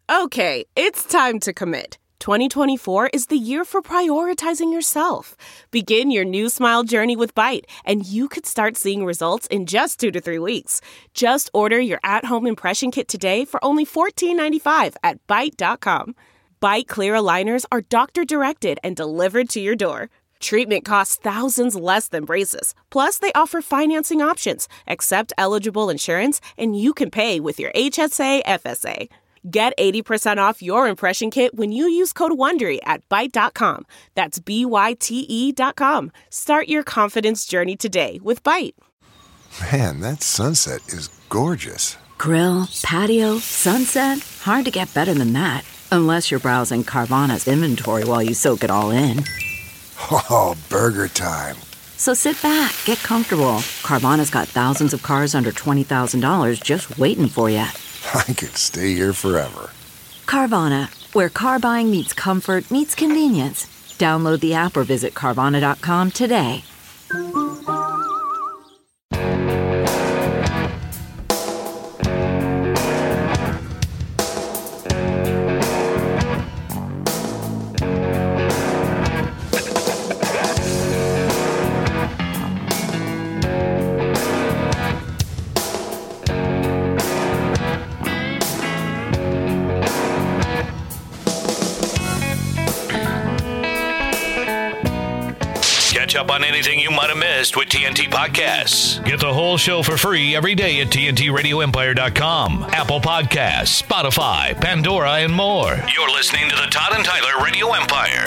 Okay, it's time to commit. 2024 is the year for prioritizing yourself. Begin your new smile journey with Byte, and you could start seeing results in just 2 to 3 weeks. Just order your at-home impression kit today for only $14.95 at Byte.com. Byte Clear aligners are doctor-directed and delivered to your door. Treatment costs thousands less than braces. Plus, they offer financing options, accept eligible insurance, and you can pay with your HSA, FSA. Get 80% off your impression kit when you use code WONDERY at Byte.com. That's BYTE.com. Start your confidence journey today with Byte. Man, that sunset is gorgeous. Grill, patio, sunset. Hard to get better than that. Unless you're browsing Carvana's inventory while you soak it all in. Oh, burger time. So sit back, get comfortable. Carvana's got thousands of cars under $20,000 just waiting for you. I could stay here forever. Carvana, where car buying meets comfort, meets convenience. Download the app or visit Carvana.com today. Catch up on anything you might have missed with TNT Podcasts. Get the whole show for free every day at TNTRadioEmpire.com, Apple Podcasts, Spotify, Pandora, and more. You're listening to the Todd and Tyler Radio Empire.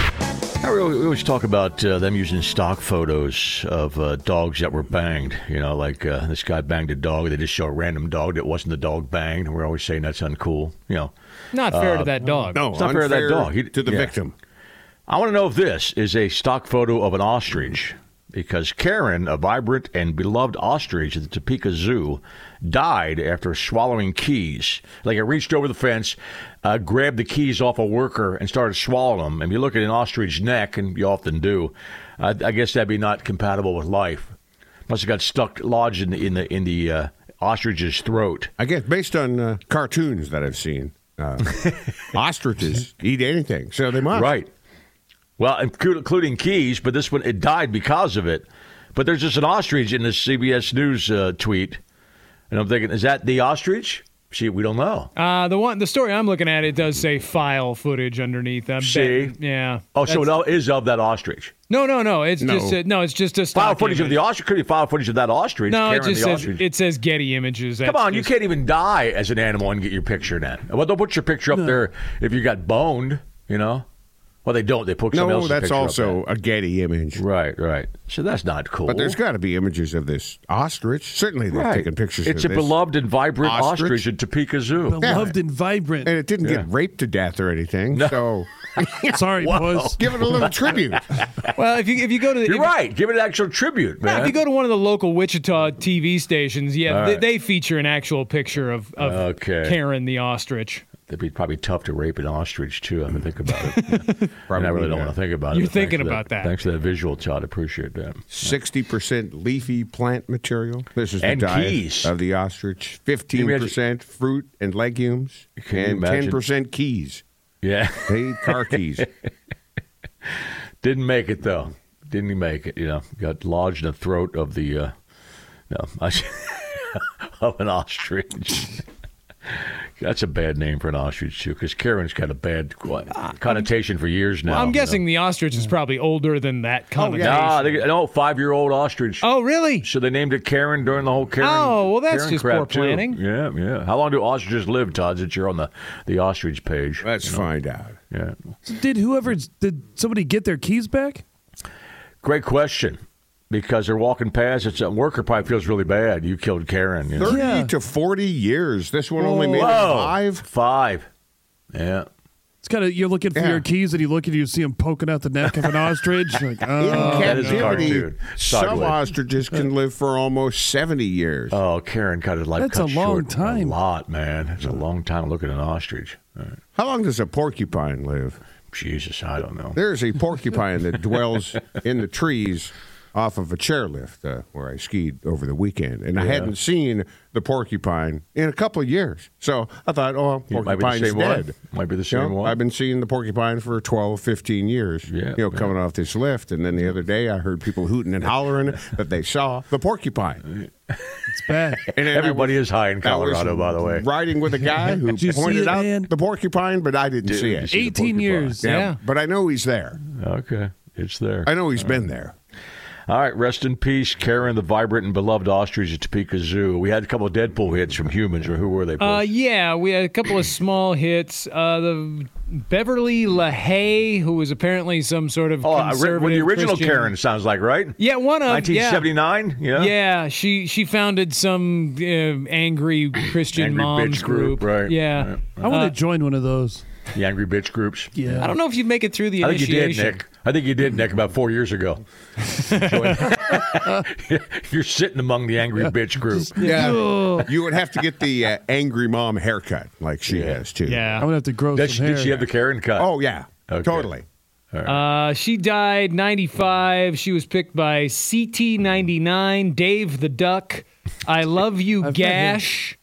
We always talk about them using stock photos of dogs that were banged. You know, like this guy banged a dog. They just show a random dog that wasn't the dog banged. We're always saying that's uncool. You know, not fair to that dog. No, it's not fair to that dog. To the victim. I want to know if this is a stock photo of an ostrich, because Karen, a vibrant and beloved ostrich at the Topeka Zoo, died after swallowing keys. Like, it reached over the fence, grabbed the keys off a worker, and started swallowing them. And you look at an ostrich's neck, and you often do, I guess that'd be not compatible with life. Must have got stuck, lodged in the ostrich's throat. I guess based on cartoons that I've seen, ostriches eat anything, so they must. Right. Well, including keys, but this one, it died because of it. But there's just an ostrich in this CBS News tweet. And I'm thinking, is that the ostrich? See, we don't know. The story I'm looking at, it does say file footage underneath. See? Yeah. Oh, so it is of that ostrich? No. It's just a stock file footage image. of the ostrich. Could be file footage of that ostrich. No, Karen, it says Getty Images. Come on, you can't even die as an animal and get your picture in that. Well, don't put your picture up there if you got boned, you know. Well, they don't. They put somebody else's picture up. No, that's also a Getty image. Right. So that's not cool. But there's got to be images of this ostrich. Certainly they've taken pictures of this. It's a beloved and vibrant ostrich at Topeka Zoo. Beloved and vibrant. And it didn't get raped to death or anything. No. So sorry, boys. Give it a little tribute. Well, if you go to You're right. Give it an actual tribute, man. If you go to one of the local Wichita TV stations, they feature an actual picture of Karen the ostrich. It'd be probably tough to rape an ostrich, too. I mean, think about it. I really don't want to think about it. You're thinking about that. Thanks for that visual, Todd. Appreciate that. 60% leafy plant material. This is the diet keys of the ostrich. 15% fruit and legumes. And 10% keys. Yeah. They eat car keys. Didn't make it, though. Didn't make it, you know. Got lodged in the throat of the, of an ostrich. That's a bad name for an ostrich, too, because Karen's got a bad connotation for years now. Well, I'm guessing the ostrich is probably older than that connotation. No, 5-year-old ostrich. Oh, really? So they named it Karen during the whole Karen. Oh, well, that's Karen just poor planning. Too. Yeah. How long do ostriches live, Todd, since you're on the ostrich page? Let's find out. Yeah. Did somebody get their keys back? Great question. Because they're walking past, it's a worker probably feels really bad. You killed Karen. 30 to 40 years. This one only made it 5. 5. Yeah. It's kind of, you're looking for your keys and you look and you see them poking out the neck of an ostrich. Like, that is a cartoon. Some ostriches can live for almost 70 years. Oh, Karen cut his life That's cut a long short time. A lot, man. It's a long time to look at an ostrich. Right. How long does a porcupine live? Jesus, I don't know. There's a porcupine that dwells in the trees off of a chairlift where I skied over the weekend, and I hadn't seen the porcupine in a couple of years. So I thought, porcupine's dead. Might be the same one. I've been seeing the porcupine for 12, 15 years, coming off this lift. And then the other day I heard people hooting and hollering that they saw the porcupine. It's bad. And everybody is high in Colorado, by the way. Riding with a guy who pointed out the porcupine, but I didn't see it. 18 years. Yeah. But I know he's there. Okay. It's there. I know he's been there. All right, rest in peace, Karen, the vibrant and beloved ostrich at Topeka Zoo. We had a couple of Deadpool hits from humans, or who were they? Yeah, we had a couple of small hits. The Beverly LaHaye, who was apparently some sort of conservative the original Christian. Karen sounds like, right? Yeah, one of 1979. Yeah. Yeah, she founded some angry Christian moms bitch group, right? Yeah, right. I want to join one of those. The angry bitch groups. Yeah. I don't know if you'd make it through the initiation. I think you did, Nick, about 4 years ago. You're sitting among the angry bitch group. Yeah. You would have to get the angry mom haircut like she has, too. Yeah. I'm going to have to grow some hair. Did she have the Karen cut? Oh, yeah. Okay. Totally. Right. She died 95. She was picked by CT99, Dave the Duck, I Love You Gash.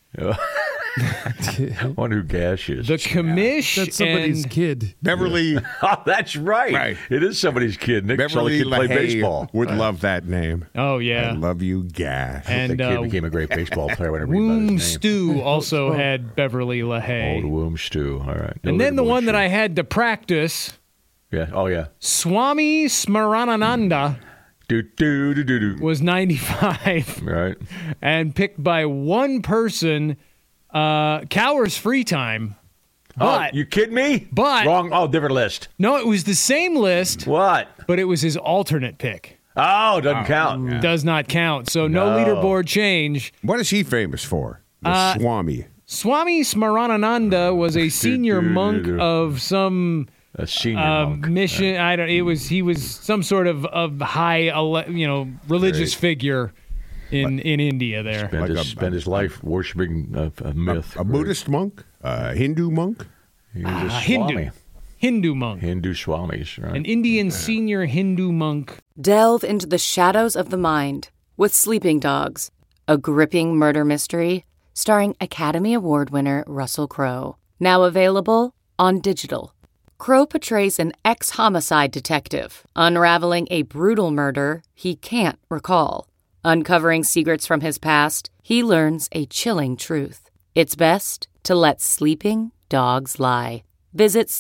I wonder who Gash is. The Commish. That's somebody's kid. Beverly. Oh, that's right. It is somebody's kid. Nick Beverly can play baseball. Would love that name. Oh, yeah. I Love You Gash. And that kid became a great baseball player whenever Womb he his name. Stew also had Beverly LaHaye. Old Womb Stew. All right. And then the one that I had to practice. Yeah. Oh, yeah. Swami Smaranananda was 95. Right. And picked by one person, Cowers Free Time. But, you kidding me? But wrong. Oh, different list. No, it was the same list. What? But it was his alternate pick. Oh, doesn't count. Yeah. Does not count. So no leaderboard change. What is he famous for? The Swami. Swami Smaranananda was a senior monk of some a senior monk mission. I don't. He was some sort of high religious figure in India. There spent his life worshiping a myth. A Buddhist monk, a Hindu monk. He was a Swami. Hindu monk. Hindu Swamis, right? An Indian senior Hindu monk. Delve into the shadows of the mind with Sleeping Dogs, a gripping murder mystery starring Academy Award winner Russell Crowe. Now available on digital. Crowe portrays an ex-homicide detective unraveling a brutal murder he can't recall. Uncovering secrets from his past, he learns a chilling truth. It's best to let sleeping dogs lie. Visit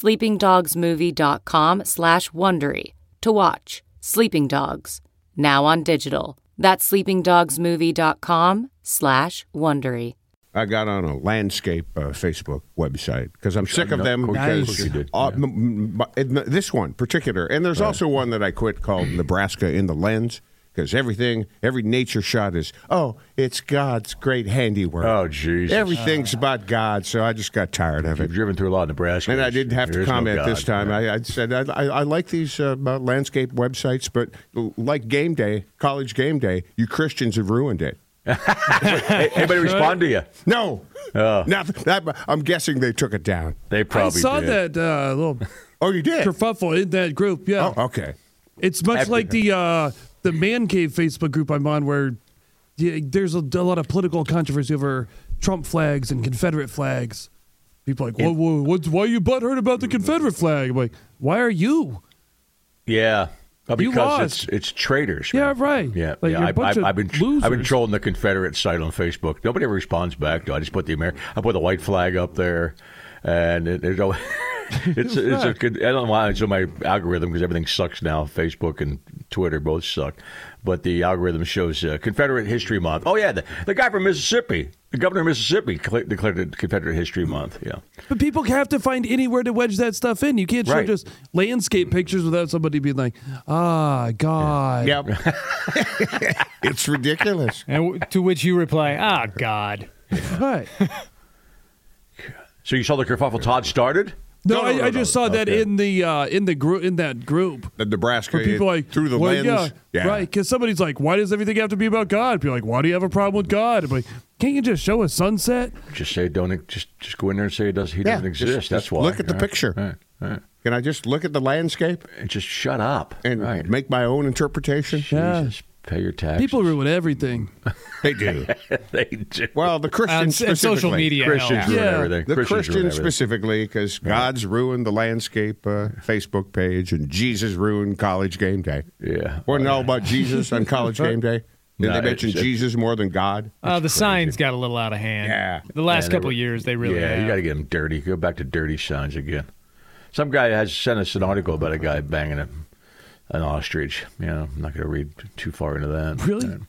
sleepingdogsmovie.com/Wondery to watch Sleeping Dogs, now on digital. That's sleepingdogsmovie.com/Wondery. I got on a landscape Facebook website because I'm sick of them. Because this one particular, and there's also one that I quit called Nebraska in the Lens. Because every nature shot is, it's God's great handiwork. Oh, Jesus. Everything's about God, so I just got tired of it. You've driven through a lot of Nebraska. And I didn't have to comment this time. I said, I like these landscape websites, but like Game Day, College Game Day, you Christians have ruined it. Anybody respond to you? No. I'm guessing they took it down. They probably did. I saw that little you did? kerfuffle in that group, yeah. Oh, okay. It's much like the Man Cave Facebook group I'm on, where there's a lot of political controversy over Trump flags and Confederate flags. People are like, why are you butthurt about the Confederate flag? I'm like, why are you? Yeah. Because you it's traitors. Man. Yeah, right. Yeah, like, yeah. I've been losers. trolling the Confederate site on Facebook. Nobody ever responds back. I just put I put the white flag up there, and there's always. It's a good. I don't know why it's on my algorithm because everything sucks now. Facebook and Twitter both suck, but the algorithm shows Confederate History Month. Oh yeah, the guy from Mississippi, the governor of Mississippi, declared it Confederate History Month. Yeah, but people have to find anywhere to wedge that stuff in. You can't show just landscape pictures without somebody being like, God. Yep. It's ridiculous. And to which you reply, God. Right. So you saw the kerfuffle Todd started? No, I just saw that in the group the Nebraska. Where people like through the lens. Yeah, right. Because somebody's like, "Why does everything have to be about God?" People are like, "Why do you have a problem with God?" I'm like, "Can't you just show a sunset?" Just say just go in there and say he doesn't exist. That's why. Look at the picture. Right. Can I just look at the landscape and just shut up and make my own interpretation? Yeah. Jesus, pay your taxes. People ruin everything. They do. They do. Well, the Christians specifically. Social media. Christians ruin everything. The Christians Christians specifically, because God's ruined the landscape Facebook page, and Jesus ruined College Game Day. Yeah. Wasn't it all about Jesus on College Game Day? Did they mention Jesus more than God? The signs got a little out of hand. Yeah. The last couple of years, they really have. you got to get them dirty. Go back to dirty signs again. Some guy has sent us an article about a guy banging an ostrich. I'm not going to read too far into that.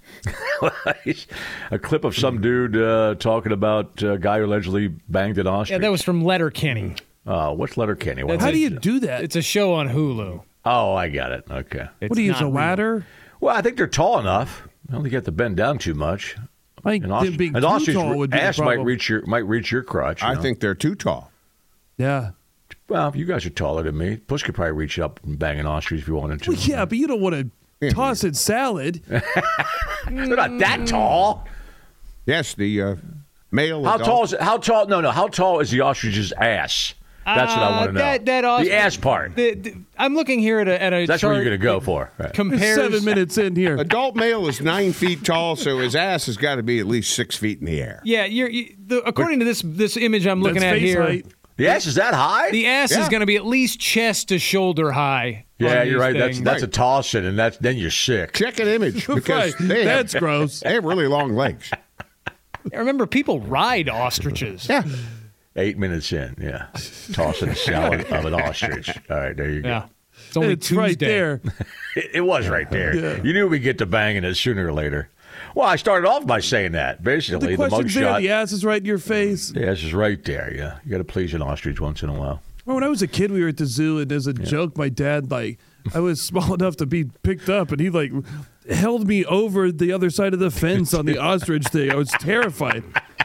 Really? A clip of some dude talking about a guy who allegedly banged an ostrich. Yeah, that was from Letterkenny. What's Letterkenny? How do you do that? It's a show on Hulu. Oh, I got it. Okay. What do you use, a ladder? Well, I think they're tall enough. I don't think you have to bend down too much. An ostrich would be ass might reach your crotch. I think they're too tall. Yeah. Well, you guys are taller than me. Puss could probably reach up and bang an ostrich if you wanted to. Well, yeah, but you don't want to toss it salad. They're not that tall. Yes, the male. How tall is it? How tall? No. How tall is the ostrich's ass? That's what I want to know. The ass part. I'm looking here at a That's chart. what you're going to go for. Right. Compares 7 minutes in here. Adult male is 9 feet tall, so his ass has got to be at least 6 feet in the air. Yeah, according to this image I'm looking at here, height. The ass is that high? The ass is going to be at least chest to shoulder high. Yeah, you're right. That's a tossing, and then you're sick. Check an image because that's gross. They have really long legs. I remember people ride ostriches. Yeah. 8 minutes in, yeah. Tossing a salad of an ostrich. All right, there you go. Yeah. It's only Tuesday. Right there. It was right there. Yeah. You knew we'd get to banging it sooner or later. Well, I started off by saying that. Basically, the question's there. mugshot. The ass is right in your face. The ass is right there, yeah. You got to please an ostrich once in a while. Well, when I was a kid, we were at the zoo, and as a joke, my dad, I was small enough to be picked up, and he, held me over the other side of the fence on the ostrich thing. I was terrified.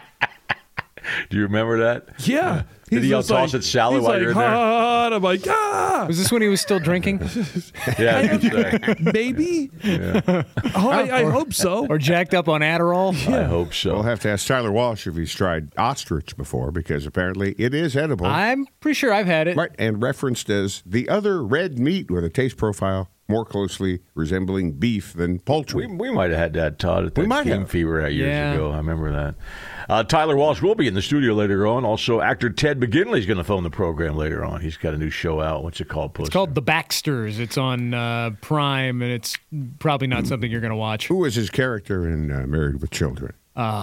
Do you remember that? Yeah. Did he toss it salad while you're in there? And I'm like, ah! Was this when he was still drinking? Yeah. Maybe? Yeah. I hope so. Or jacked up on Adderall? Yeah. I hope so. We'll have to ask Tyler Walsh if he's tried ostrich before, because apparently it is edible. I'm pretty sure I've had it. Right, and referenced as the other red meat with a taste profile more closely resembling beef than poultry. We might have had that, Todd, at the King Fever years ago. I remember that. Tyler Walsh will be in the studio later on. Also, actor Ted McGinley is going to phone the program later on. He's got a new show out. What's it called, Puss? It's called The Baxters. It's on Prime, and it's probably not something you're going to watch. Who was his character in Married with Children?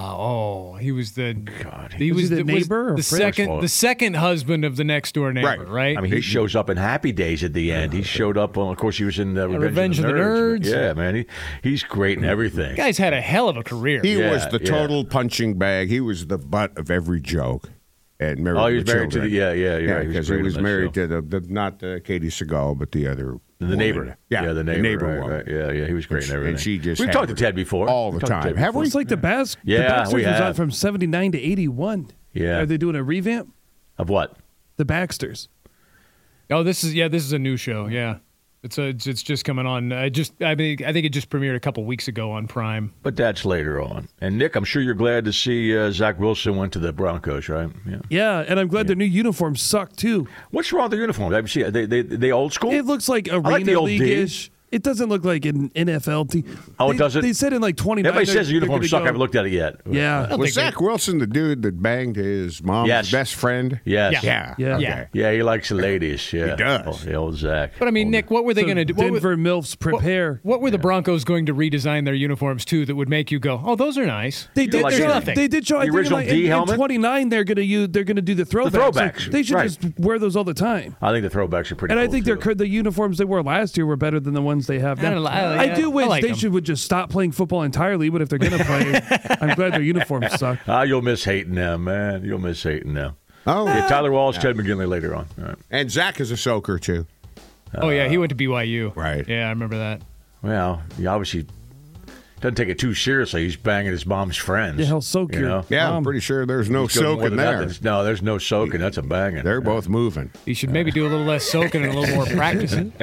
He was the was the neighbor, the second husband of the next door neighbor, right? I mean, he shows up in Happy Days at the end. He showed up on, of course, he was in Revenge of the Nerds. Yeah, man, he's great in everything. The guy's had a hell of a career. He was the total punching bag. He was the butt of every joke. And married he was married to the because he was married to the not Katie Seagal, but the other. The neighbor. The neighbor woman. Right. Yeah, he was great in everything. And she just We've talked to Ted before. All the time. Have we? It's like the Baxters was on from 79 to 81. Yeah. Are they doing a revamp? Of what? The Baxters. Oh, this is a new show, yeah. It's just coming on. I think it just premiered a couple weeks ago on Prime. But that's later on. And Nick, I'm sure you're glad to see Zach Wilson went to the Broncos, right? Yeah, and I'm glad their new uniforms suck too. What's wrong with the uniforms? I see they old school. It looks like Arena League-ish. It doesn't look like an NFL team. Oh, it doesn't? They said in 29. Everybody says the uniforms suck. I haven't looked at it yet. Yeah. Was Zach Wilson the dude that banged his mom's best friend? Yes. Yeah. Okay. Yeah, he likes the ladies. Yeah. He does. The old Zach. But I mean, Nick, what were they going to do? Denver MILFs prepare. What were the Broncos going to redesign their uniforms to that would make you go, oh, those are nice? They did. They did show. The original D helmet. In 29, they're going to do the throwbacks. The throwbacks. They should just wear those all the time. I think the throwbacks are pretty. And cool I think the uniforms they wore last year were better than the ones they have now. I do wish they would just stop playing football entirely, but if they're going to play, I'm glad their uniforms suck. You'll miss hating them, man. You'll miss hating them. Oh, yeah, Tyler Walsh, Ted McGinley later on. All right. And Zach is a soaker, too. He went to BYU. Right. Yeah, I remember that. Well, he obviously doesn't take it too seriously. He's banging his mom's friends. Yeah, he'll soak your Yeah, I'm pretty sure there's no soaking there. No, there's no soaking. That's a banging. They're both moving. You should maybe do a little less soaking and a little more practicing.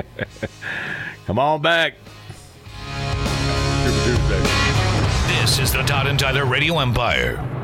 Come on back. This is the Todd and Tyler Radio Empire.